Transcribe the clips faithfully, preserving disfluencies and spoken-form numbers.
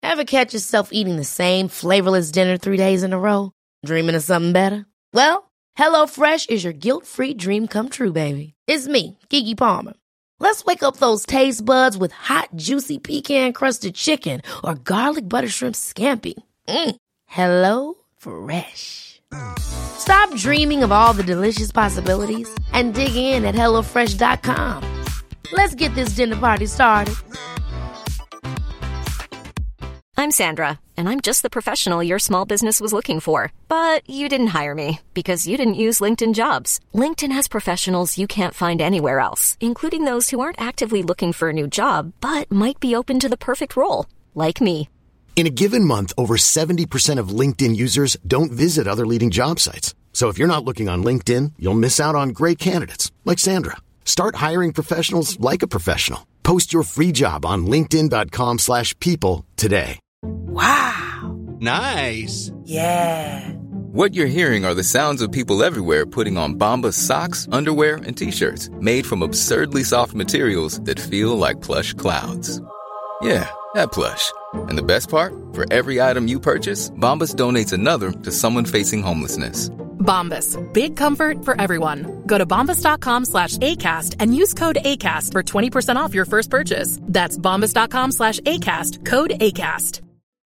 Ever catch yourself eating the same flavorless dinner three days in a row? Dreaming of something better? Well, HelloFresh is your guilt-free dream come true, baby. It's me, Keke Palmer. Let's wake up those taste buds with hot, juicy pecan-crusted chicken or garlic butter shrimp scampi. Mm. Hello Fresh. Stop dreaming of all the delicious possibilities and dig in at hello fresh dot com. Let's get this dinner party started. I'm Sandra, and I'm just the professional your small business was looking for. But you didn't hire me because you didn't use LinkedIn Jobs. LinkedIn has professionals you can't find anywhere else, including those who aren't actively looking for a new job, but might be open to the perfect role, like me. In a given month, over seventy percent of LinkedIn users don't visit other leading job sites. So if you're not looking on LinkedIn, you'll miss out on great candidates like Sandra. Start hiring professionals like a professional. Post your free job on linkedin dot com slash people today. Wow. Nice. Yeah. What you're hearing are the sounds of people everywhere putting on Bombas socks, underwear, and T-shirts made from absurdly soft materials that feel like plush clouds. Yeah, that plush. And the best part? For every item you purchase, Bombas donates another to someone facing homelessness. Bombas. Big comfort for everyone. Go to bombas dot com slash ACAST and use code ACAST for twenty percent off your first purchase. That's bombas dot com slash ACAST. Code ACAST.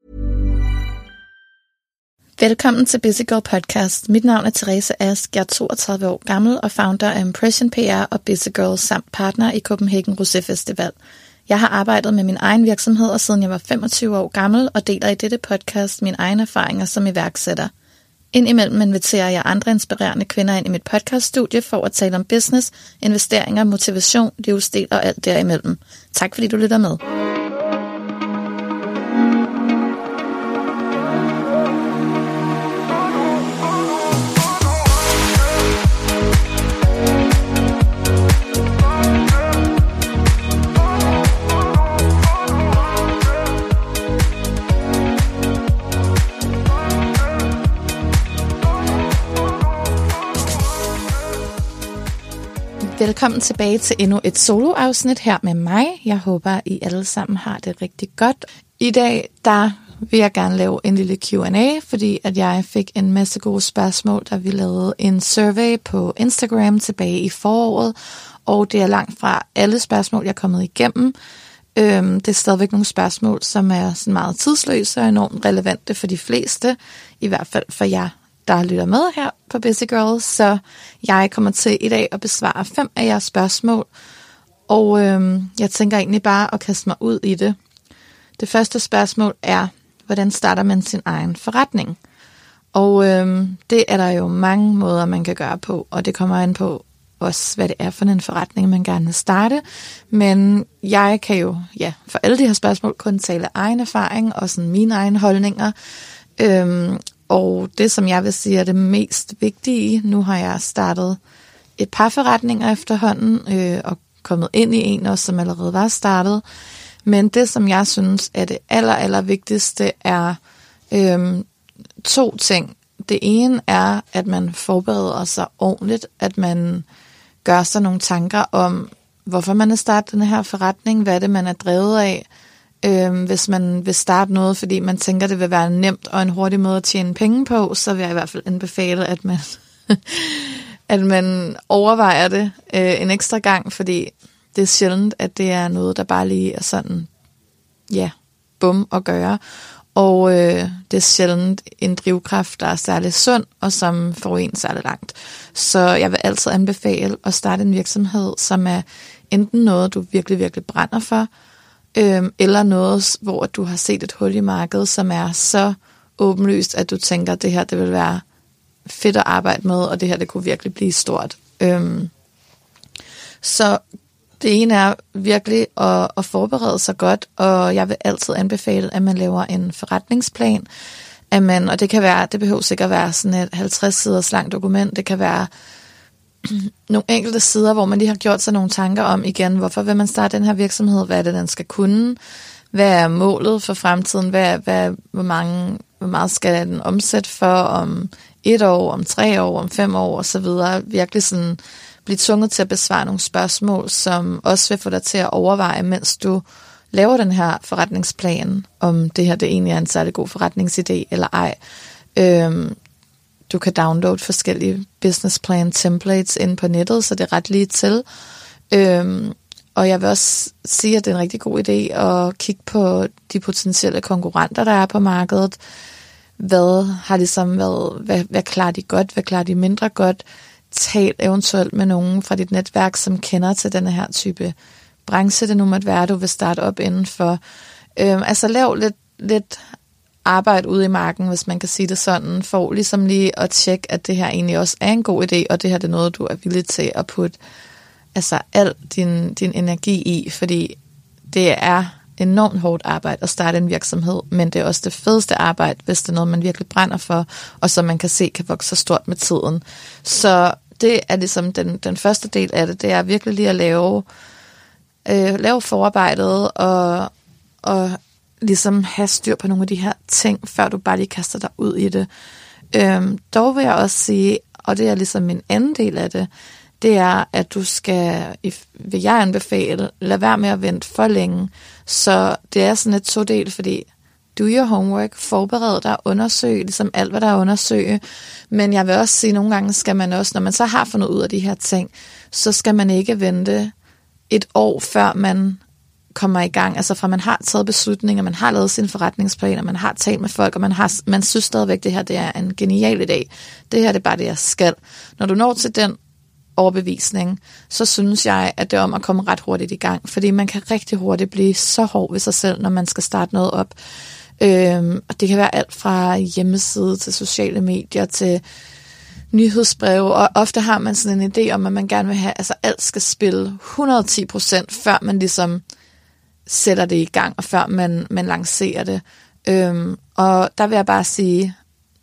Velkommen til Busy Girl Podcast. Mit navn er Therese Ask. Jeg er toogtredive år gammel og founder af Impression P R og Busy Girl samt partner i Copenhagen Rosé Festival. Jeg har arbejdet med min egen virksomhed, siden jeg var femogtyve år gammel, og deler i dette podcast mine egne erfaringer som iværksætter. Indimellem inviterer jeg andre inspirerende kvinder ind i mit podcaststudie for at tale om business, investeringer, motivation, livsstil og alt derimellem. Tak fordi du lytter med. Velkommen tilbage til endnu et soloafsnit her med mig. Jeg håber, I alle sammen har det rigtig godt. I dag der vil jeg gerne lave en lille Q and A, fordi at jeg fik en masse gode spørgsmål, da vi lavede en survey på Instagram tilbage i foråret. Og det er langt fra alle spørgsmål, jeg er kommet igennem. Øhm, det er stadigvæk nogle spørgsmål, som er sådan meget tidsløse og enormt relevante for de fleste. I hvert fald for jer, der lytter med her på Busy Girl, så jeg kommer til i dag at besvare fem af jeres spørgsmål, og øhm, jeg tænker egentlig bare at kaste mig ud i det. Det første spørgsmål er, hvordan starter man sin egen forretning? Og øhm, det er der jo mange måder, man kan gøre på, og det kommer an på også, hvad det er for en forretning, man gerne vil starte. Men jeg kan jo, ja, for alle de her spørgsmål kun tale egen erfaring og sådan mine egne holdninger. Øhm, Og det, som jeg vil sige er det mest vigtige, nu har jeg startet et par forretninger efterhånden, øh, og kommet ind i en også, som allerede var startet. Men det, som jeg synes er det aller, aller vigtigste, er øh, to ting. Det ene er, at man forbereder sig ordentligt, at man gør sig nogle tanker om, hvorfor man har startet den her forretning, hvad det man er drevet af. Øhm, hvis man vil starte noget, fordi man tænker, det vil være nemt og en hurtig måde at tjene penge på, så vil jeg i hvert fald anbefale, at man, at man overvejer det øh, en ekstra gang, fordi det er sjældent, at det er noget, der bare lige er sådan, ja, bum at gøre. Og øh, det er sjældent en drivkraft, der er særlig sund, og som får en særlig langt. Så jeg vil altid anbefale at starte en virksomhed, som er enten noget, du virkelig, virkelig brænder for, Øhm, eller noget, hvor du har set et hul i markedet, som er så åbenlyst, at du tænker, at det her det vil være fedt at arbejde med, og det her det kunne virkelig blive stort. Øhm, så det ene er virkelig at, at forberede sig godt, og jeg vil altid anbefale, at man laver en forretningsplan, at man, og det kan være, det behøver sikkert være sådan et halvtreds siders langt dokument, det kan være nogle enkelte sider, hvor man lige har gjort sig nogle tanker om igen, hvorfor vil man starte den her virksomhed, hvad er det, den skal kunne, hvad er målet for fremtiden, hvad, hvad, hvor, mange, hvor meget skal den omsætte for om et år, om tre år, om fem år og så videre. Virkelig sådan blive tvunget til at besvare nogle spørgsmål, som også vil få dig til at overveje, mens du laver den her forretningsplan, om det her det egentlig er en særlig god forretningsidé eller ej. Øhm, du kan downloade forskellige business plan templates ind på nettet, så det er ret lige til. Øhm, og jeg vil også sige, at det er en rigtig god idé at kigge på de potentielle konkurrenter, der er på markedet. Hvad har ligesom været, hvad, hvad klarer de godt, hvad klarer de mindre godt? Tal eventuelt med nogen fra dit netværk, som kender til denne her type branche, det nu måtte være, du vil starte op indenfor. Øhm, altså lav lidt, lidt arbejde ude i marken, hvis man kan sige det sådan, for ligesom lige at tjekke, at det her egentlig også er en god idé, og det her det er noget, du er villig til at putte altså al din, din energi i, fordi det er enormt hårdt arbejde at starte en virksomhed, men det er også det fedeste arbejde, hvis det er noget, man virkelig brænder for, og som man kan se kan vokse så stort med tiden. Så det er ligesom den, den første del af det, det er virkelig lige at lave, øh, lave forarbejdet, og, og ligesom have styr på nogle af de her ting, før du bare lige kaster dig ud i det. Øhm, dog vil jeg også sige, og det er ligesom min anden del af det, det er, at du skal, vil jeg anbefale, lad være med at vente for længe. Så det er sådan et to-del, fordi do your homework, forbered dig, undersøg, ligesom alt, hvad der er undersøge. Men jeg vil også sige, at nogle gange skal man også, når man så har fundet ud af de her ting, så skal man ikke vente et år, før man kommer i gang. Altså fra man har taget beslutninger, man har lavet sine forretningsplaner, man har talt med folk, og man, har, man synes stadigvæk, at det her det er en genial idé. Det her det er bare det, jeg skal. Når du når til den overbevisning, så synes jeg, at det er om at komme ret hurtigt i gang, fordi man kan rigtig hurtigt blive så hård ved sig selv, når man skal starte noget op. Øhm, og det kan være alt fra hjemmeside til sociale medier til nyhedsbreve, og ofte har man sådan en idé om, at man gerne vil have, altså alt skal spille et hundrede og ti procent, før man ligesom sætter det i gang, og før man, man lancerer det. Øhm, og der vil jeg bare sige,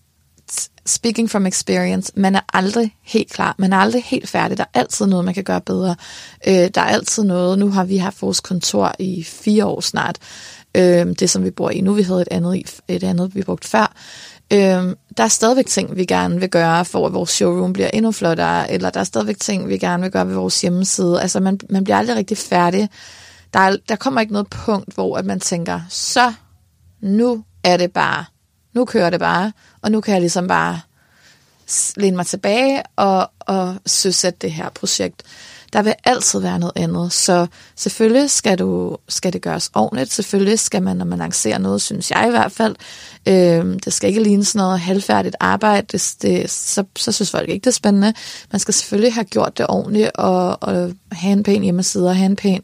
speaking from experience, man er aldrig helt klar, man er aldrig helt færdig, der er altid noget, man kan gøre bedre. Øh, der er altid noget, nu har vi haft vores kontor i fire år snart, øh, det som vi bor i nu, vi havde et andet, et andet vi brugte før. Øh, der er stadigvæk ting, vi gerne vil gøre, for at vores showroom bliver endnu flottere, eller der er stadigvæk ting, vi gerne vil gøre ved vores hjemmeside. Altså man, man bliver aldrig rigtig færdig. Der, er, der kommer ikke noget punkt, hvor at man tænker, så nu er det bare, nu kører det bare, og nu kan jeg ligesom bare læne mig tilbage og, og søsætte det her projekt. Der vil altid være noget andet, så selvfølgelig skal, du, skal det gøres ordentligt. Selvfølgelig skal man, når man lancerer noget, synes jeg i hvert fald, øh, det skal ikke ligne sådan noget halvfærdigt arbejde, det, det, så, så synes folk ikke, det er spændende. Man skal selvfølgelig have gjort det ordentligt, og, og have en pæn hjemmeside, og have en pæn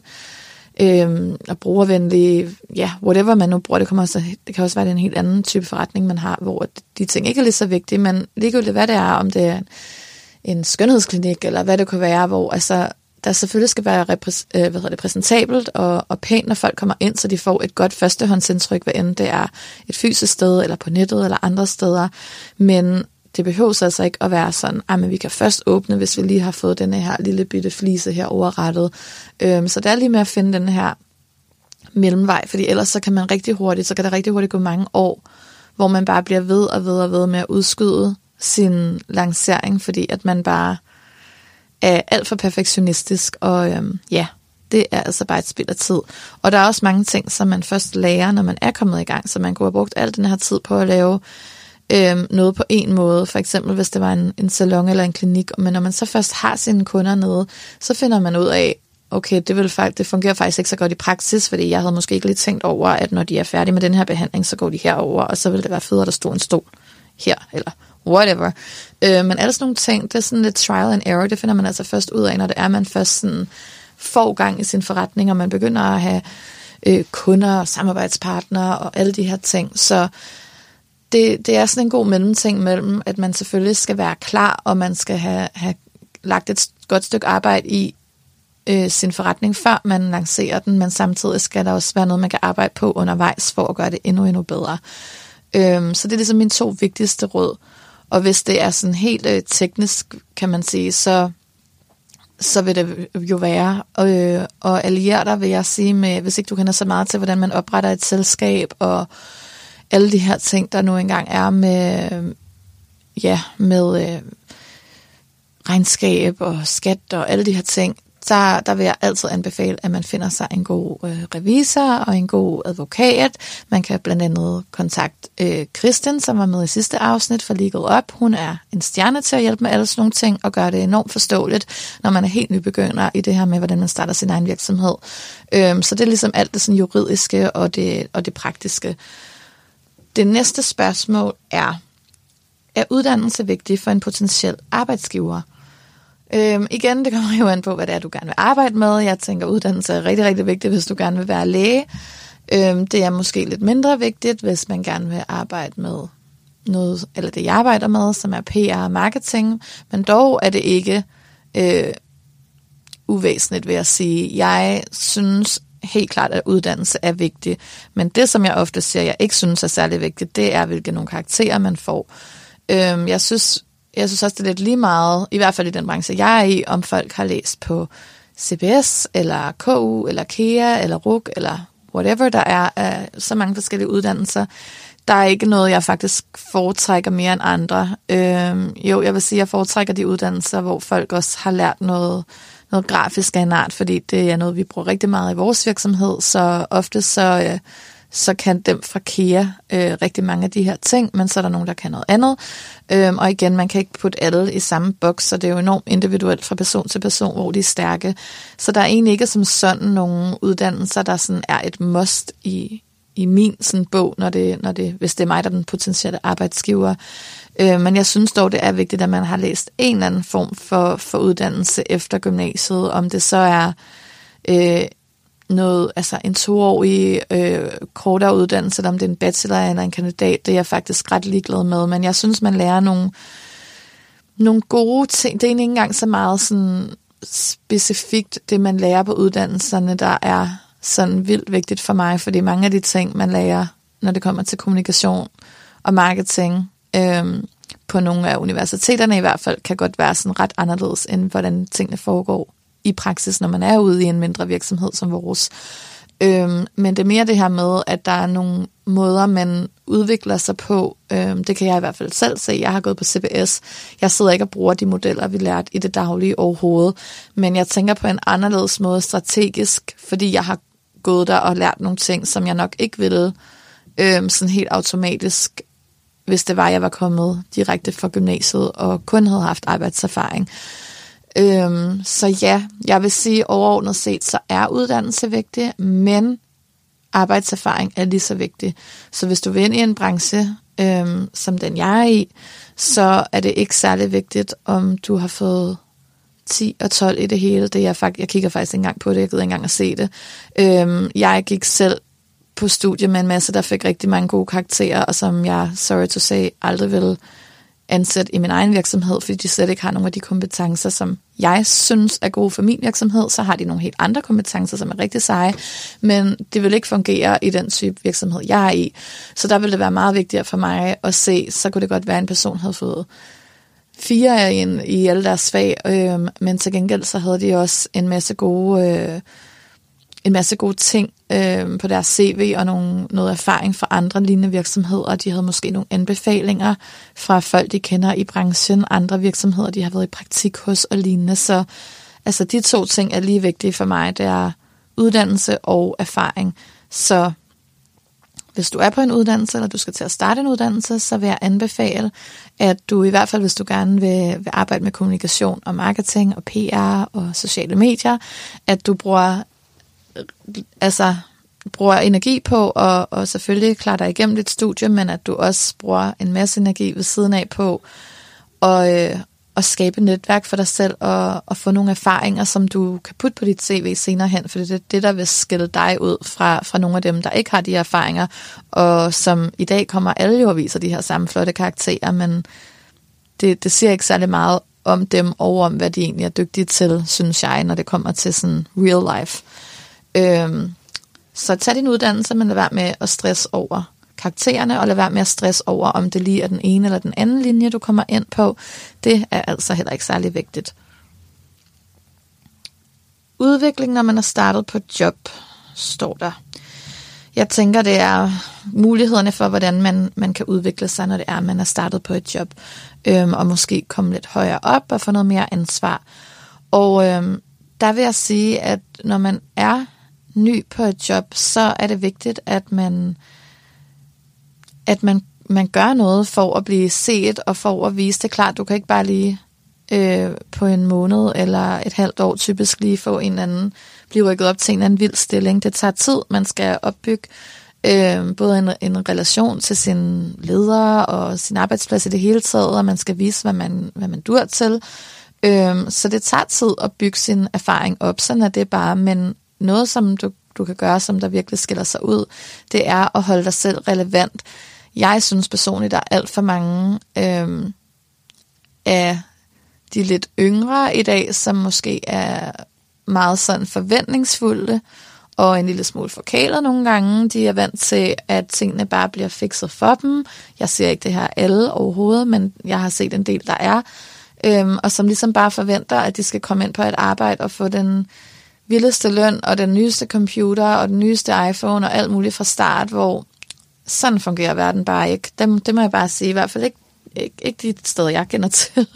Øhm, og brugervenlige, ja, whatever man nu bruger, det, kommer også, det kan også være, det er en helt anden type forretning, man har, hvor de ting ikke er lige så vigtige, men ligegyldigt hvad det er, om det er en skønhedsklinik, eller hvad det kan være, hvor altså, der selvfølgelig skal være repræs- øh, hvad hedder det, præsentabelt og, og pænt, når folk kommer ind, så de får et godt førstehåndsindtryk, hvad end det er et fysisk sted, eller på nettet, eller andre steder, men det behøver altså ikke at være sådan, at vi kan først åbne, hvis vi lige har fået den her lille bitte flise her overrettet. Øhm, så det er lige med at finde den her mellemvej, fordi ellers så kan man rigtig hurtigt, så kan der rigtig hurtigt gå mange år, hvor man bare bliver ved og ved og ved med at udskyde sin lancering, fordi at man bare er alt for perfektionistisk, og øhm, ja, det er altså bare et spild af tid. Og der er også mange ting, som man først lærer, når man er kommet i gang, så man kunne have brugt al den her tid på at lave Øhm, noget på en måde, for eksempel hvis det var en, en salon eller en klinik, men når man så først har sine kunder nede, så finder man ud af, okay, det, vil faktisk, det fungerer faktisk ikke så godt i praksis, fordi jeg havde måske ikke lige tænkt over, at når de er færdige med den her behandling, så går de herover, og så vil det være federe, at der stod en stol her, eller whatever. Øh, men alle sådan nogle ting, det er sådan lidt trial and error, det finder man altså først ud af, når det er, man først sådan får gang i sin forretning, og man begynder at have øh, kunder og samarbejdspartnere og alle de her ting, så Det, det er sådan en god mellemting mellem, at man selvfølgelig skal være klar, og man skal have, have lagt et godt stykke arbejde i øh, sin forretning, før man lancerer den, men samtidig skal der også være noget, man kan arbejde på undervejs, for at gøre det endnu, endnu bedre. Øhm, så det er ligesom mine to vigtigste råd. Og hvis det er sådan helt øh, teknisk, kan man sige, så, så vil det jo være. Øh, og alliere dig, vil jeg sige, med, hvis ikke du kender så meget til, hvordan man opretter et selskab, og alle de her ting, der nu engang er med, ja, med øh, regnskab og skat og alle de her ting, der, der vil jeg altid anbefale, at man finder sig en god øh, revisor og en god advokat. Man kan blandt andet kontakte øh, Kristin, som var med i sidste afsnit for Legal Up. Hun er en stjerne til at hjælpe med alle sådan nogle ting og gøre det enormt forståeligt, når man er helt nybegynder i det her med, hvordan man starter sin egen virksomhed. Øhm, så det er ligesom alt det sådan juridiske og det, og det praktiske. Det næste spørgsmål er, er uddannelse vigtig for en potentiel arbejdsgiver? Øhm, igen, det kommer jo an på, hvad det er, du gerne vil arbejde med. Jeg tænker, uddannelse er rigtig, rigtig vigtigt, hvis du gerne vil være læge. Øhm, det er måske lidt mindre vigtigt, hvis man gerne vil arbejde med noget, eller det jeg arbejder med, som er P R og marketing. Men dog er det ikke øh, uvæsentligt, vil jeg sige. Jeg synes helt klart, at uddannelse er vigtig. Men det, som jeg ofte siger, jeg ikke synes er særlig vigtigt, det er, hvilke nogle karakterer man får. Øhm, jeg synes Jeg synes også, det er lidt lige meget, i hvert fald i den branche, jeg er i, om folk har læst på C B S, eller K U, eller KEA, eller R U K, eller whatever, der er uh, så mange forskellige uddannelser. Der er ikke noget, jeg faktisk foretrækker mere end andre. Øhm, jo, jeg vil sige, at jeg foretrækker de uddannelser, hvor folk også har lært noget, noget grafisk af en art, fordi det er noget, vi bruger rigtig meget i vores virksomhed, så ofte så... Uh, så kan dem fra KEA øh, rigtig mange af de her ting, men så er der nogen, der kan noget andet. Øhm, og igen, man kan ikke putte alle i samme boks, så det er jo enormt individuelt fra person til person, hvor de er stærke. Så der er egentlig ikke som sådan nogle uddannelser, der sådan er et must i, i min sådan bog, når det, når det, hvis det er mig, der er den potentielle arbejdsgiver. Øh, men jeg synes dog, det er vigtigt, at man har læst en eller anden form for, for uddannelse efter gymnasiet, om det så er... Øh, noget, altså en toårig øh, kortere uddannelse, eller om det er en bachelor eller en kandidat, det er jeg faktisk ret ligeglad med, men jeg synes, man lærer nogle, nogle gode ting. Det er ikke engang så meget sådan specifikt, det man lærer på uddannelserne, der er sådan vildt vigtigt for mig, fordi mange af de ting, man lærer, når det kommer til kommunikation og marketing, øh, på nogle af universiteterne i hvert fald, kan godt være sådan ret anderledes, end hvordan tingene foregår i praksis, når man er ude i en mindre virksomhed som vores. Øhm, men det er mere det her med, at der er nogle måder, man udvikler sig på. Øhm, det kan jeg i hvert fald selv se. Jeg har gået på C B S. Jeg sidder ikke og bruger de modeller, vi lærte i det daglige overhovedet. Men jeg tænker på en anderledes måde strategisk, fordi jeg har gået der og lært nogle ting, som jeg nok ikke ville øhm, sådan helt automatisk, hvis det var, jeg var kommet direkte fra gymnasiet og kun havde haft arbejdserfaring. Øhm, så ja, jeg vil sige overordnet set, så er uddannelse vigtig, men arbejdserfaring er lige så vigtig. Så hvis du vil ind i en branche, øhm, som den jeg er i, så er det ikke særlig vigtigt, om du har fået ti og tolv i det hele. Det er jeg, faktisk, jeg kigger faktisk ikke engang på det, jeg gider ikke engang at se det. Øhm, jeg gik selv på studie med en masse, der fik rigtig mange gode karakterer, og som jeg, sorry to say, aldrig ville ansætte i min egen virksomhed, fordi de slet ikke har nogle af de kompetencer, som jeg synes er gode for min virksomhed. Så har de nogle helt andre kompetencer, som er rigtig seje, men det vil ikke fungere i den type virksomhed, jeg er i. Så der vil det være meget vigtigere for mig at se, så kunne det godt være, at en person havde fået fire i, en, i alle deres fag, øh, men til gengæld så havde de også en masse gode... Øh, en masse gode ting øh, på deres C V og nogle, noget erfaring fra andre lignende virksomheder. De havde måske nogle anbefalinger fra folk, de kender i branchen, andre virksomheder, de har været i praktik hos og lignende. Så altså, de to ting er lige vigtige for mig. Det er uddannelse og erfaring. Så hvis du er på en uddannelse, eller du skal til at starte en uddannelse, så vil jeg anbefale, at du i hvert fald, hvis du gerne vil, vil arbejde med kommunikation og marketing og P R og sociale medier, at du bruger altså bruger energi på, og, og selvfølgelig klarer dig igennem dit studie, men at du også bruger en masse energi ved siden af på og, øh, at skabe et netværk for dig selv, og, og få nogle erfaringer, som du kan putte på dit C V senere hen, for det er det, der vil skille dig ud fra, fra nogle af dem, der ikke har de erfaringer, og som i dag kommer alle jo og viser de her samme flotte karakterer, men det, det siger ikke særlig meget om dem, og om hvad de egentlig er dygtige til, synes jeg, når det kommer til sådan real life. Øhm, så tag din uddannelse, men lad være med at stresse over karaktererne, og lad være med at stresse over, om det lige er den ene eller den anden linje, du kommer ind på. Det er altså heller ikke særlig vigtigt. Udvikling, når man er startet på et job, står der. Jeg tænker, det er mulighederne for, hvordan man, man kan udvikle sig, når det er, man er startet på et job, øhm, og måske komme lidt højere op og få noget mere ansvar. Og øhm, der vil jeg sige, at når man er ny på et job, så er det vigtigt, at man, at man, man gør noget for at blive set og for at vise det klart. Du kan ikke bare lige øh, på en måned eller et halvt år typisk lige få en anden, blive rykket op til en anden vild stilling. Det tager tid, man skal opbygge øh, både en, en relation til sin leder og sin arbejdsplads i det hele taget, og man skal vise, hvad man, hvad man dur til. Øh, så det tager tid at bygge sin erfaring op, sådan er det bare, men noget, som du, du kan gøre, som der virkelig skiller sig ud, det er at holde dig selv relevant. Jeg synes personligt, der er alt for mange øh, af de lidt yngre i dag, som måske er meget sådan forventningsfulde og en lille smule forkælet nogle gange. De er vant til, at tingene bare bliver fikset for dem. Jeg ser ikke det her alle overhovedet, men jeg har set en del, der er. Øhm, og som ligesom bare forventer, at de skal komme ind på et arbejde og få den vildeste løn og den nyeste computer og den nyeste iPhone og alt muligt fra start, hvor sådan fungerer verden bare ikke. Det, det må jeg bare sige, i hvert fald ikke, ikke, ikke de steder, jeg kender til.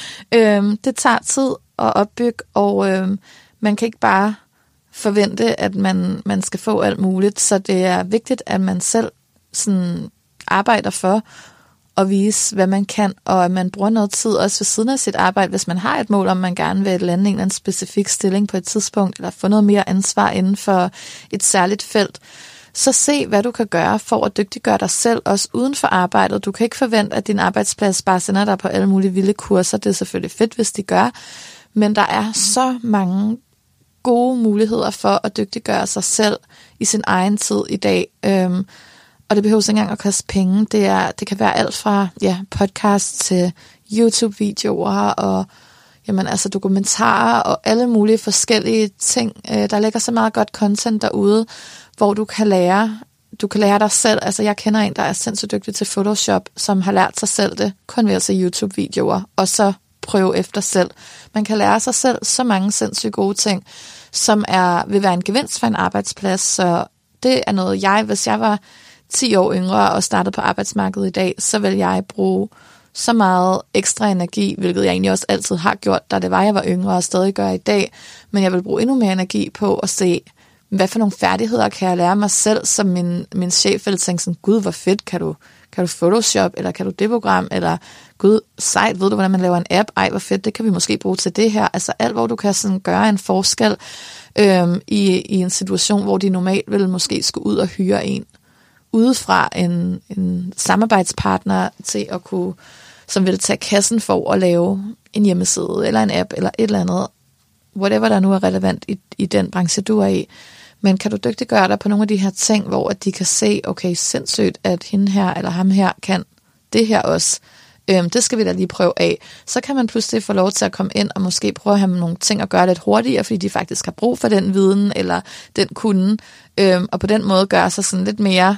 øhm, det tager tid at opbygge, og øhm, man kan ikke bare forvente, at man, man skal få alt muligt, så det er vigtigt, at man selv sådan arbejder for at vise, hvad man kan, og at man bruger noget tid også ved siden af sit arbejde, hvis man har et mål, om man gerne vil lande en eller anden specifik stilling på et tidspunkt, eller få noget mere ansvar inden for et særligt felt. Så se, hvad du kan gøre for at dygtiggøre dig selv, også uden for arbejdet. Du kan ikke forvente, at din arbejdsplads bare sender dig på alle mulige vilde kurser. Det er selvfølgelig fedt, hvis de gør, men der er så mange gode muligheder for at dygtiggøre sig selv i sin egen tid i dag. Øhm, og det behøver ikke engang at koste penge. Det, er, det kan være alt fra ja, podcast til YouTube-videoer og jamen, altså dokumentarer og alle mulige forskellige ting. Øh, der ligger så meget godt content derude, hvor du kan lære, du kan lære dig selv. Altså jeg kender en, der er sindssygt dygtig til Photoshop, som har lært sig selv det kun ved at se YouTube-videoer, og så prøve efter selv. Man kan lære sig selv så mange sindssygt gode ting, som er, vil være en gevinst for en arbejdsplads. Så det er noget, jeg, hvis jeg var ti år yngre og startede på arbejdsmarkedet i dag, så vil jeg bruge så meget ekstra energi, hvilket jeg egentlig også altid har gjort, da det var, jeg var yngre og stadig gør i dag. Men jeg vil bruge endnu mere energi på at se, hvad for nogle færdigheder kan jeg lære mig selv, som min, min chef ville tænke sådan, gud, hvor fedt, kan du, kan du Photoshop, eller kan du det program, eller gud, sejt, ved du, hvordan man laver en app, ej, hvor fedt, det kan vi måske bruge til det her. Altså alt, hvor du kan sådan gøre en forskel øhm, i, i en situation, hvor de normalt ville måske skulle ud og hyre en udefra, en, en samarbejdspartner til at kunne, som vil tage kassen for at lave en hjemmeside, eller en app, eller et eller andet, whatever der nu er relevant i, i den branche, du er i. Men kan du dygtiggøre dig på nogle af de her ting, hvor at de kan se, okay, sindssygt, at hende her eller ham her kan det her også. Øhm, det skal vi da lige prøve af. Så kan man pludselig få lov til at komme ind og måske prøve at have nogle ting at gøre lidt hurtigere, fordi de faktisk har brug for den viden eller den kunden. Øhm, og på den måde gøre sig sådan lidt mere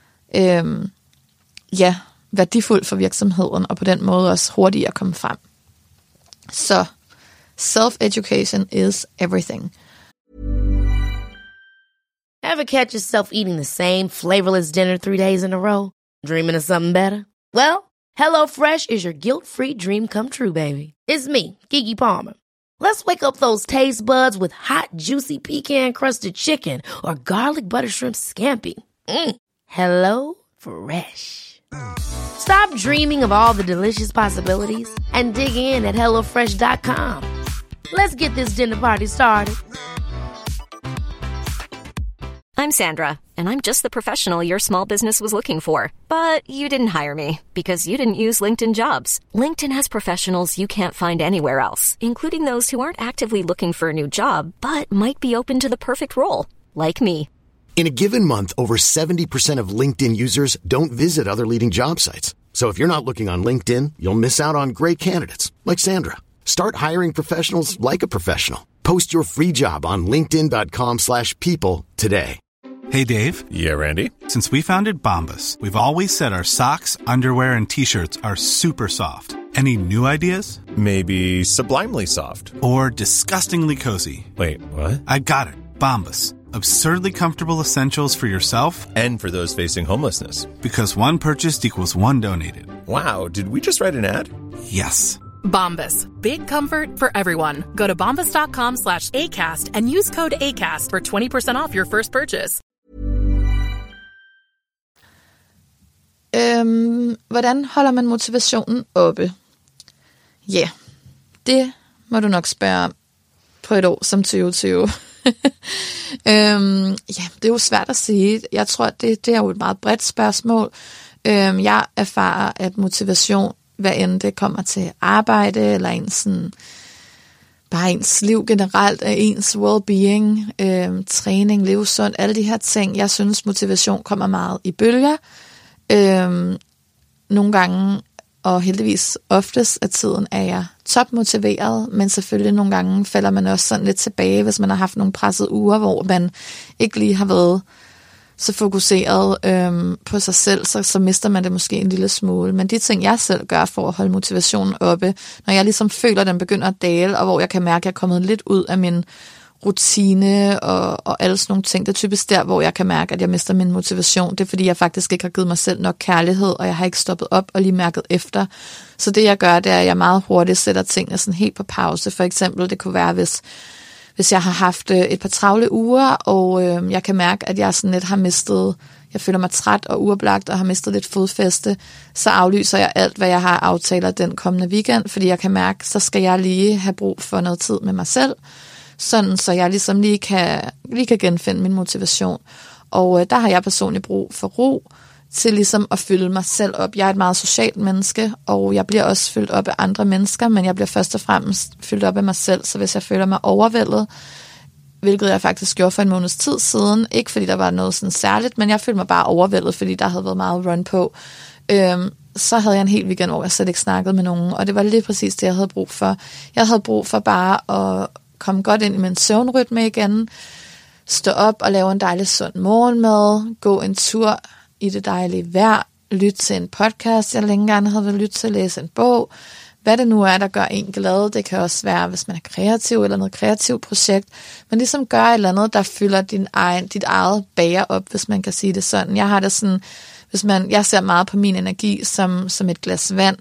øhm, ja, værdifuld for virksomheden, og på den måde også hurtigere komme frem. Så self-education is everything. Ever catch yourself eating the same flavorless dinner three days in a row? Dreaming of something better? Well, HelloFresh is your guilt-free dream come true, baby. It's me, Keke Palmer. Let's wake up those taste buds with hot, juicy pecan-crusted chicken or garlic butter shrimp scampi. Mm. Hello Fresh. Stop dreaming of all the delicious possibilities and dig in at hello fresh dot com. Let's get this dinner party started. I'm Sandra, and I'm just the professional your small business was looking for. But you didn't hire me because you didn't use LinkedIn Jobs. LinkedIn has professionals you can't find anywhere else, including those who aren't actively looking for a new job, but might be open to the perfect role, like me. In a given month, over seventy percent of LinkedIn users don't visit other leading job sites. So if you're not looking on LinkedIn, you'll miss out on great candidates like Sandra. Start hiring professionals like a professional. Post your free job on linkedin dot com slash people today. Hey, Dave. Yeah, Randy. Since we founded Bombas, we've always said our socks, underwear, and T-shirts are super soft. Any new ideas? Maybe sublimely soft. Or disgustingly cozy. Wait, what? I got it. Bombas. Absurdly comfortable essentials for yourself and for those facing homelessness. Because one purchased equals one donated. Wow, did we just write an ad? Yes. Bombas. Big comfort for everyone. Go to bombas.com slash ACAST and use code ACAST for twenty percent off your first purchase. Øhm, hvordan holder man motivationen oppe? Ja, yeah, det må du nok spørge om på et år som tyve tyve. øhm, ja, det er jo svært at sige. Jeg tror, det, det er jo et meget bredt spørgsmål. Øhm, jeg erfarer, at motivation, hvad end det kommer til arbejde, eller ens, sådan, bare ens liv generelt, af ens well-being, øhm, træning, levesund, alle de her ting. Jeg synes, motivation kommer meget i bølger. Øhm, nogle gange, og heldigvis oftest af tiden, er jeg topmotiveret, men selvfølgelig nogle gange falder man også sådan lidt tilbage, hvis man har haft nogle pressede uger, hvor man ikke lige har været så fokuseret øhm, på sig selv, så, så mister man det måske en lille smule. Men de ting, jeg selv gør for at holde motivationen oppe, når jeg ligesom føler, at den begynder at dale, og hvor jeg kan mærke, at jeg er kommet lidt ud af min rutine og, og alle sådan nogle ting, det er typisk der, hvor jeg kan mærke, at jeg mister min motivation. Det er, fordi jeg faktisk ikke har givet mig selv nok kærlighed, og jeg har ikke stoppet op og lige mærket efter. Så det, jeg gør, det er, at jeg meget hurtigt sætter tingene sådan helt på pause. For eksempel, det kunne være, hvis Hvis jeg har haft et par travle uger, og øh, jeg kan mærke, at jeg sådan lidt har mistet, jeg føler mig træt og uoplagt, og har mistet lidt fodfæste, så aflyser jeg alt, hvad jeg har aftaler den kommende weekend, fordi jeg kan mærke, så skal jeg lige have brug for noget tid med mig selv, sådan så jeg ligesom lige kan, lige kan genfinde min motivation. Og øh, der har jeg personligt brug for ro, til ligesom at fylde mig selv op. Jeg er et meget socialt menneske, og jeg bliver også fyldt op af andre mennesker, men jeg bliver først og fremmest fyldt op af mig selv, så hvis jeg føler mig overvældet, hvilket jeg faktisk gjorde for en måneds tid siden, ikke fordi der var noget sådan særligt, men jeg følte mig bare overvældet, fordi der havde været meget run på, øhm, så havde jeg en hel weekend, hvor jeg slet ikke snakkede med nogen, og det var lige præcis det, jeg havde brug for. Jeg havde brug for bare at komme godt ind i min søvnrytme igen, stå op og lave en dejlig sund morgenmad, gå en tur i det dejlige vejr, lytte til en podcast, jeg længe gerne havde været lytte til, læse en bog, hvad det nu er, der gør en glad. Det kan også være, hvis man er kreativ eller noget kreativt projekt, men ligesom gør et eller andet, der fylder din egen, dit eget bager op, hvis man kan sige det sådan. Jeg har det sådan, hvis man, jeg ser meget på min energi som, som et glas vand,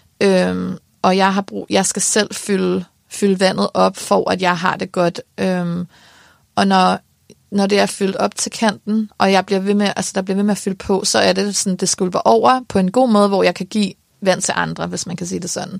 øhm, og jeg har brug, jeg skal selv fylde, fylde vandet op, for at jeg har det godt, øhm, og når når det er fyldt op til kanten, og jeg bliver ved med, altså der bliver ved med at fylde på, så er det sådan, det skulper over på en god måde, hvor jeg kan give vand til andre, hvis man kan sige det sådan.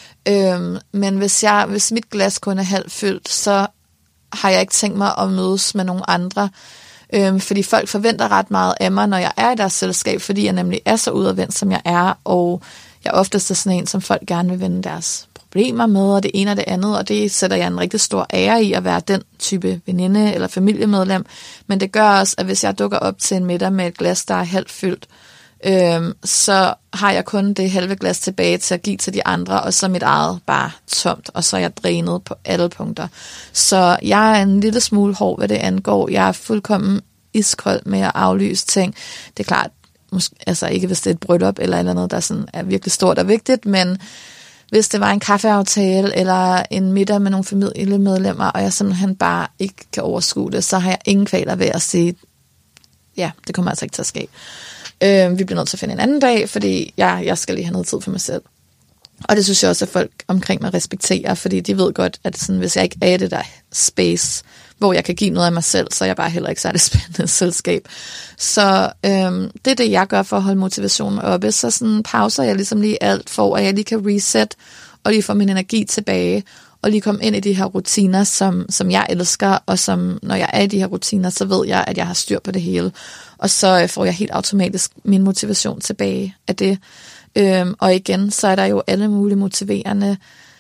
Øhm, men hvis, jeg, hvis mit glas kun er halvt fyldt, så har jeg ikke tænkt mig at mødes med nogle andre, øhm, fordi folk forventer ret meget af mig, når jeg er i deres selskab, fordi jeg nemlig er så udadvendt, som jeg er, og jeg er oftest sådan en, som folk gerne vil vende deres problemer med, og det ene og det andet, og det sætter jeg en rigtig stor ære i at være den type veninde eller familiemedlem, men det gør også, at hvis jeg dukker op til en middag med et glas, der er halvt fyldt, øhm, så har jeg kun det halve glas tilbage til at give til de andre, og så er mit eget bare tomt, og så er jeg drænet på alle punkter. Så jeg er en lille smule hård, hvad det angår. Jeg er fuldkommen iskold med at aflyse ting. Det er klart, måske, altså ikke hvis det er et bryllup eller eller andet, der sådan er virkelig stort og vigtigt, men hvis det var en kaffeaftale eller en middag med nogle familiemedlemmer, og jeg simpelthen bare ikke kan overskue det, så har jeg ingen kvaler ved at sige, ja, det kommer altså ikke til at ske. Øh, vi bliver nødt til at finde en anden dag, fordi jeg, jeg skal lige have noget tid for mig selv. Og det synes jeg også, at folk omkring mig respekterer, fordi de ved godt, at sådan, hvis jeg ikke er i det der space, hvor jeg kan give noget af mig selv, så er jeg bare heller ikke særlig spændende selskab. Så øhm, det er det, jeg gør for at holde motivationen oppe. Så sådan pauser jeg ligesom lige alt, for at jeg lige kan reset, og lige få min energi tilbage, og lige komme ind i de her rutiner, som, som jeg elsker, og som, når jeg er i de her rutiner, så ved jeg, at jeg har styr på det hele. Og så øh, får jeg helt automatisk min motivation tilbage af det. Øhm, og igen, så er der jo alle mulige motiverende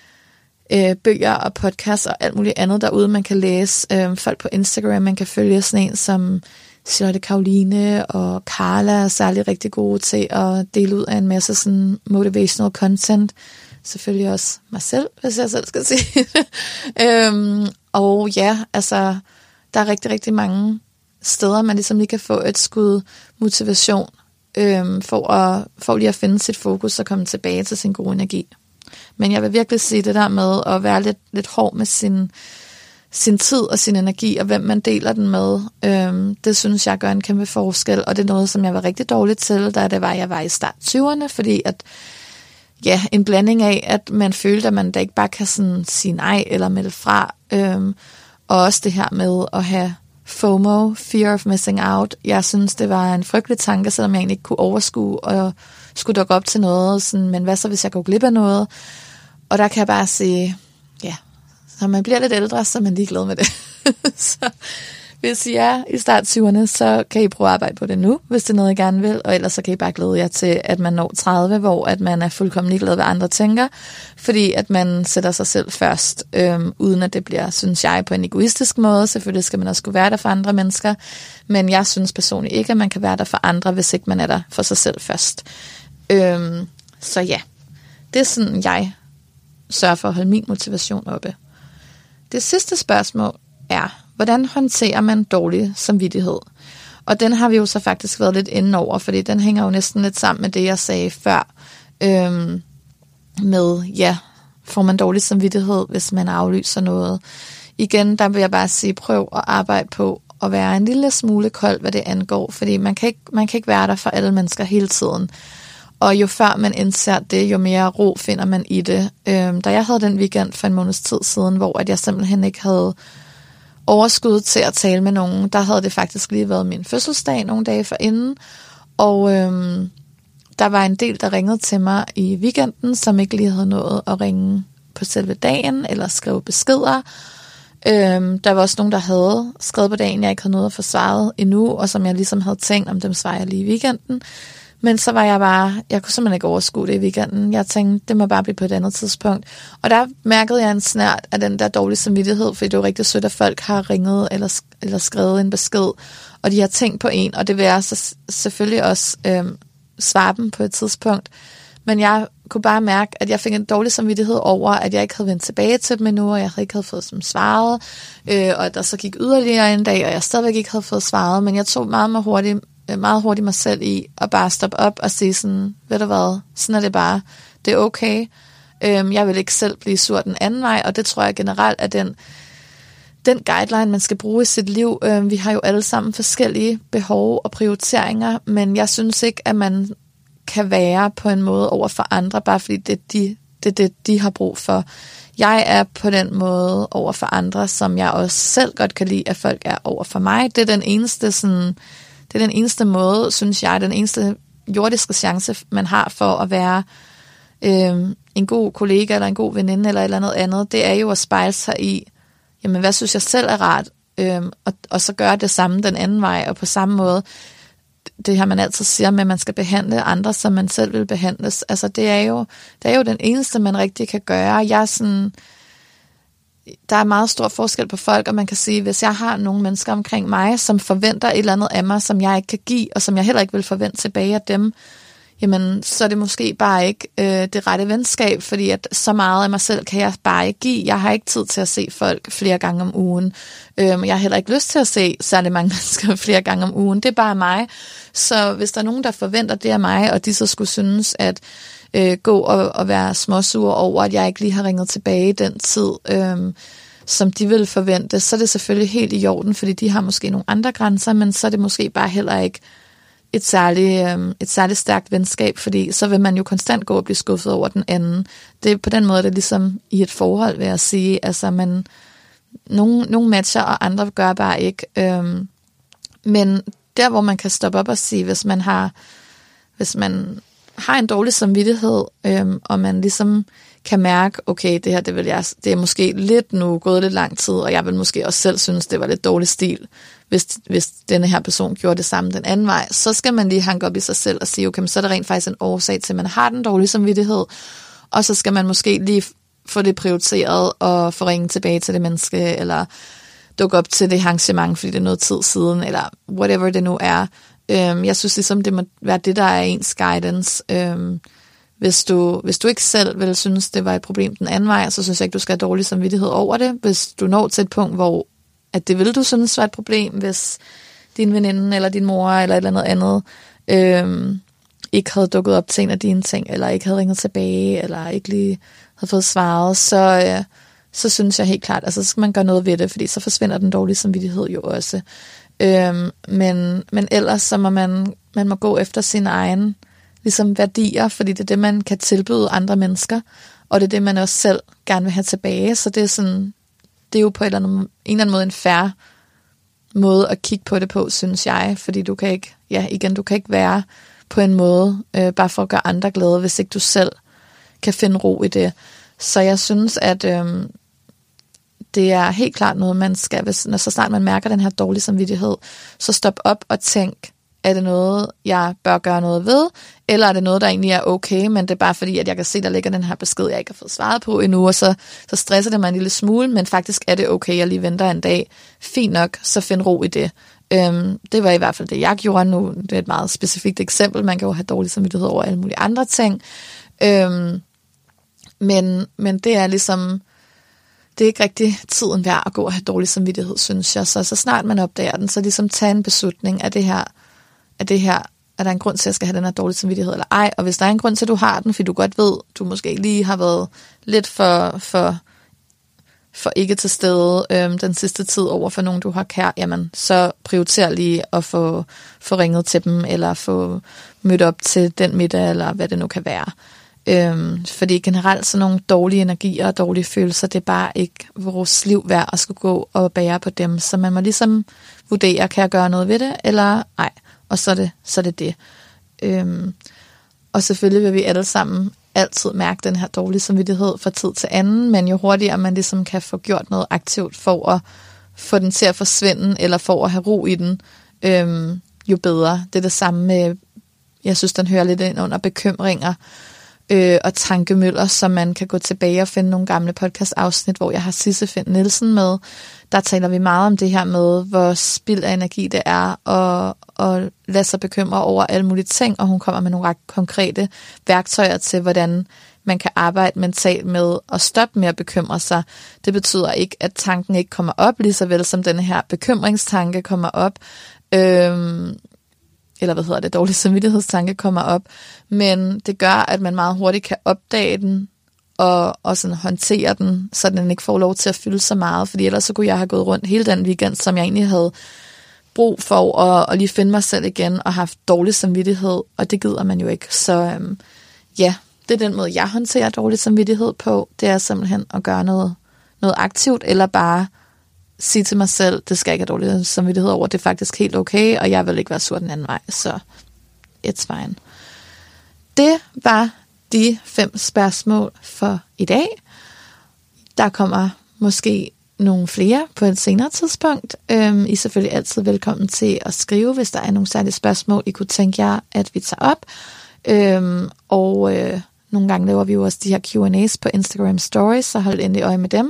øh, bøger og podcasts og alt muligt andet derude, man kan læse. Øh, folk på Instagram, man kan følge sådan en som Charlotte Karoline og Carla er særlig rigtig gode til at dele ud af en masse sådan motivational content. Selvfølgelig også mig selv, hvis jeg selv skal sige det. øhm, og ja, altså, der er rigtig, rigtig mange steder, man ligesom lige kan få et skud motivation øhm, for, at, for lige at finde sit fokus og komme tilbage til sin gode energi. Men jeg vil virkelig sige det der med at være lidt, lidt hård med sin, sin tid og sin energi, og hvem man deler den med. Øhm, det synes jeg gør en kæmpe forskel, og det er noget, som jeg var rigtig dårlig til, da det var, jeg var i start tyverne, fordi at ja, en blanding af, at man følte, at man da ikke bare kan sådan sige nej eller melde fra. Øhm, og også det her med at have FOMO, Fear of Missing Out. Jeg synes, det var en frygtelig tanke, selvom jeg egentlig ikke kunne overskue og skulle dukke op til noget. Sådan, men hvad så, hvis jeg går glip af noget? Og der kan jeg bare sige, ja, når man bliver lidt ældre, så er man ligeglad med det. Så hvis I er i start tyverne, så kan I prøve at arbejde på det nu, hvis det er noget, I gerne vil. Og ellers så kan I bare glæde jer til, at man når tredive, hvor at man er fuldkommen ligeglad, hvad andre tænker. Fordi at man sætter sig selv først, øhm, uden at det bliver, synes jeg, på en egoistisk måde. Selvfølgelig skal man også kunne være der for andre mennesker. Men jeg synes personligt ikke, at man kan være der for andre, hvis ikke man er der for sig selv først. Øhm, så ja, det er sådan, jeg sørger for at holde min motivation oppe. Det sidste spørgsmål er, hvordan håndterer man dårlig samvittighed? Og den har vi jo så faktisk været lidt inde over, fordi den hænger jo næsten lidt sammen med det, jeg sagde før. Øhm, med, ja, får man dårlig samvittighed, hvis man aflyser noget. Igen, der vil jeg bare sige, prøv at arbejde på at være en lille smule kold, hvad det angår, fordi man kan ikke, man kan ikke være der for alle mennesker hele tiden. Og jo før man indser det, jo mere ro finder man i det. Øhm, da jeg havde den weekend for en måneds tid siden, hvor at jeg simpelthen ikke havde overskud til at tale med nogen, der havde det faktisk lige været min fødselsdag nogle dage forinden, og øhm, der var en del, der ringede til mig i weekenden, som ikke lige havde nået at ringe på selve dagen, eller skrive beskeder. Øhm, der var også nogen, der havde skrevet på dagen, jeg ikke havde nået at få svaret endnu, og som jeg ligesom havde tænkt, om dem svarer jeg lige i weekenden. Men så var jeg bare, jeg kunne simpelthen ikke overskue det i weekenden. Jeg tænkte, det må bare blive på et andet tidspunkt. Og der mærkede jeg en snert af den der dårlige samvittighed, fordi det var rigtig sødt, at folk har ringet eller, eller skrevet en besked, og de har tænkt på en, og det vil jeg så selvfølgelig også øhm, svare dem på et tidspunkt. Men jeg kunne bare mærke, at jeg fik en dårlig samvittighed over, at jeg ikke havde vendt tilbage til dem endnu, og jeg havde ikke havde fået som svaret, øh, og der så gik yderligere en dag, og jeg stadigvæk ikke havde fået svaret, men jeg tog meget, meget hurtigt meget hurtigt mig selv i at bare stoppe op og sige sådan, ved du hvad, sådan er det bare, det er okay. Øhm, jeg vil ikke selv blive sur den anden vej, og det tror jeg generelt er den, den guideline, man skal bruge i sit liv. Øhm, vi har jo alle sammen forskellige behov og prioriteringer, men jeg synes ikke, at man kan være på en måde over for andre, bare fordi det er de, det, det, de har brug for. Jeg er på den måde over for andre, som jeg også selv godt kan lide, at folk er over for mig. Det er den eneste sådan, det er den eneste måde, synes jeg, den eneste jordiske chance, man har for at være øh, en god kollega, eller en god veninde, eller et eller andet andet, det er jo at spejle sig i, jamen, hvad synes jeg selv er rart, øh, og, og så gøre det samme den anden vej, og på samme måde, det her man altid siger med, at man skal behandle andre, som man selv vil behandles, altså det er jo, det er jo den eneste, man rigtig kan gøre. Jeg er sådan, der er meget stor forskel på folk, og man kan sige, hvis jeg har nogle mennesker omkring mig, som forventer et eller andet af mig, som jeg ikke kan give, og som jeg heller ikke vil forvente tilbage af dem, jamen, så er det måske bare ikke øh, det rette venskab, fordi at så meget af mig selv kan jeg bare ikke give. Jeg har ikke tid til at se folk flere gange om ugen. Øhm, jeg har heller ikke lyst til at se særlig mange mennesker flere gange om ugen. Det er bare mig. Så hvis der er nogen, der forventer det af mig, og de så skulle synes, at øh, gå og, og være småsure over, at jeg ikke lige har ringet tilbage i den tid, øh, som de vil forvente, så er det selvfølgelig helt i orden, fordi de har måske nogle andre grænser, men så er det måske bare heller ikke et særligt, øh, et særligt stærkt venskab, fordi så vil man jo konstant gå og blive skuffet over den anden. Det er på den måde, det er ligesom i et forhold, vil jeg sige. Altså, man, nogle, nogle matcher, og andre gør bare ikke. Øh, men der, hvor man kan stoppe op og sige, hvis man har, hvis man har en dårlig samvittighed, øh, og man ligesom kan mærke, okay, det her, det, vil jeg, det er måske lidt nu gået lidt lang tid, og jeg vil måske også selv synes, det var lidt dårlig stil, hvis, hvis denne her person gjorde det samme den anden vej, så skal man lige hanke op i sig selv og sige, okay, så er det rent faktisk en årsag til, at man har den dårlige samvittighed, og så skal man måske lige få det prioriteret og få ringet tilbage til det menneske, eller dukke op til det arrangement, fordi det er noget tid siden, eller whatever det nu er. Øhm, jeg synes ligesom, det må være det, der er ens guidance. Øhm, hvis, du, hvis du ikke selv vil synes, det var et problem den anden vej, så synes jeg ikke, du skal have dårlig samvittighed over det. Hvis du når til et punkt, hvor at det vil du synes var et problem, hvis din veninde eller din mor eller et eller andet andet øhm, ikke havde dukket op til en af dine ting, eller ikke havde ringet tilbage, eller ikke lige havde fået svaret, så, øh, så synes jeg helt klart, altså så skal man gøre noget ved det, fordi så forsvinder den dårlige samvittighed jo også. Øhm, men, men ellers så må man, man må gå efter sin egen ligesom værdier, fordi det er det, man kan tilbyde andre mennesker, og det er det, man også selv gerne vil have tilbage. Så det er sådan, det er jo på en eller anden, en eller anden måde en fair måde at kigge på det på, synes jeg, fordi du kan ikke, ja igen, du kan ikke være på en måde, øh, bare for at gøre andre glade, hvis ikke du selv kan finde ro i det. Så jeg synes, at øh, det er helt klart noget, man skal, hvis, når så snart man mærker den her dårlige samvittighed, så stop op og tænk, er det noget, jeg bør gøre noget ved, eller er det noget, der egentlig er okay, men det er bare fordi, at jeg kan se, der ligger den her besked, jeg ikke har fået svaret på endnu, og så, så stresser det mig en lille smule, men faktisk er det okay, jeg lige venter en dag. Fint nok, så find ro i det. Øhm, det var i hvert fald det, jeg gjorde nu. Det er et meget specifikt eksempel. Man kan jo have dårlig samvittighed over alle mulige andre ting. Øhm, men, men det er ligesom, det er ikke rigtig tiden værd at gå og have dårlig samvittighed, synes jeg. Så, så snart man opdager den, så ligesom tage en beslutning af det her, af det her, er der en grund til, at jeg skal have den her dårlige samvittighed eller ej. Og hvis der er en grund til, at du har den, fordi du godt ved, du måske lige har været lidt for, for, for ikke til stede øhm, den sidste tid over for nogen, du har kær, jamen så prioriter lige at få, få ringet til dem, eller få mødt op til den middag, eller hvad det nu kan være. Øhm, fordi generelt sådan nogle dårlige energier og dårlige følelser, det er bare ikke vores liv værd at skulle gå og bære på dem. Så man må ligesom vurdere, kan jeg gøre noget ved det, eller ej. Og så er det så er det. det. Øhm, og selvfølgelig vil vi alle sammen altid mærke den her dårlige samvittighed fra tid til anden, men jo hurtigere man ligesom kan få gjort noget aktivt for at få den til at forsvinde, eller for at have ro i den, øhm, jo bedre. Det er det samme med, jeg synes, den hører lidt ind under bekymringer øh, og tankemøller, så man kan gå tilbage og finde nogle gamle podcast-afsnit, hvor jeg har Sisse Finn Nielsen med. Der taler vi meget om det her med, hvor spild af energi det er, og, og lade sig bekymre over alle mulige ting, og hun kommer med nogle ret konkrete værktøjer til, hvordan man kan arbejde mentalt med at stoppe med at bekymre sig. Det betyder ikke, at tanken ikke kommer op, lige så vel som denne her bekymringstanke kommer op, øhm, eller hvad hedder det, dårlig samvittighedstanke kommer op, men det gør, at man meget hurtigt kan opdage den, og, og sådan håndtere den, så den ikke får lov til at fylde så meget, fordi ellers så kunne jeg have gået rundt hele den weekend, som jeg egentlig havde brug for at, at lige finde mig selv igen, og haft dårlig samvittighed, og det gider man jo ikke. Så øhm, ja, det er den måde, jeg håndterer dårlig samvittighed på, det er simpelthen at gøre noget, noget aktivt, eller bare sige til mig selv, det skal ikke have dårlig samvittighed over, det er faktisk helt okay, og jeg vil ikke være sur den anden vej, så it's fine. Det var de fem spørgsmål for i dag. Der kommer måske nogle flere på et senere tidspunkt. Øhm, I er selvfølgelig altid velkommen til at skrive, hvis der er nogle særlige spørgsmål, I kunne tænke jer, at vi tager op. Øhm, og øh, nogle gange laver vi jo også de her Q and A's på Instagram Stories, så hold endelig øje med dem.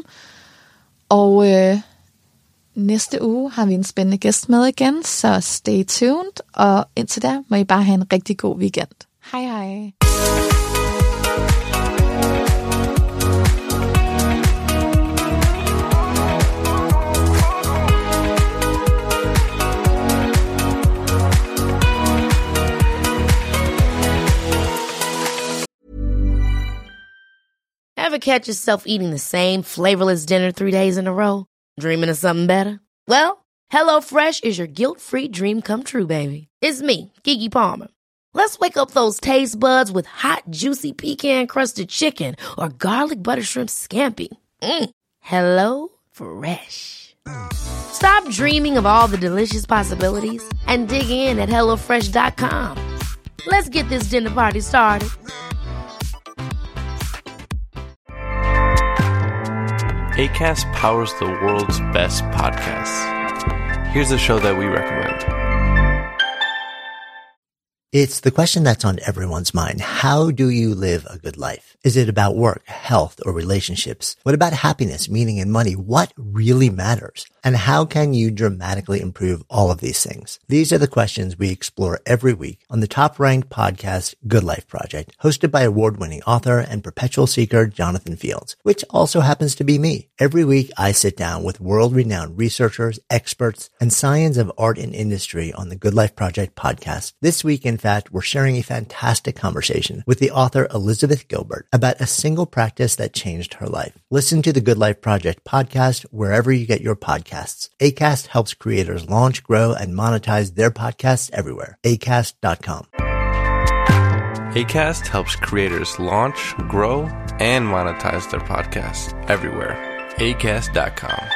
Og øh, næste uge har vi en spændende gæst med igen, så stay tuned, og indtil da må I bare have en rigtig god weekend. Hej hej! Ever catch yourself eating the same flavorless dinner three days in a row? Dreaming of something better? Well, HelloFresh is your guilt-free dream come true, baby. It's me, Keke Palmer. Let's wake up those taste buds with hot, juicy pecan-crusted chicken or garlic butter shrimp scampi. Mm. Hello Fresh. Stop dreaming of all the delicious possibilities and dig in at hello fresh dot com. Let's get this dinner party started. Acast powers the world's best podcasts. Here's a show that we recommend. It's the question that's on everyone's mind. How do you live a good life? Is it about work, health, or relationships? What about happiness, meaning, and money? What really matters? And how can you dramatically improve all of these things? These are the questions we explore every week on the top-ranked podcast, Good Life Project, hosted by award-winning author and perpetual seeker Jonathan Fields, which also happens to be me. Every week, I sit down with world-renowned researchers, experts, and science of art and industry on the Good Life Project podcast. This week, in fact, we're sharing a fantastic conversation with the author Elizabeth Gilbert about a single practice that changed her life. Listen to the Good Life Project podcast wherever you get your podcasts. Acast helps creators launch, grow, and monetize their podcasts everywhere. acast dot com. Acast helps creators launch, grow, and monetize their podcasts everywhere. acast dot com.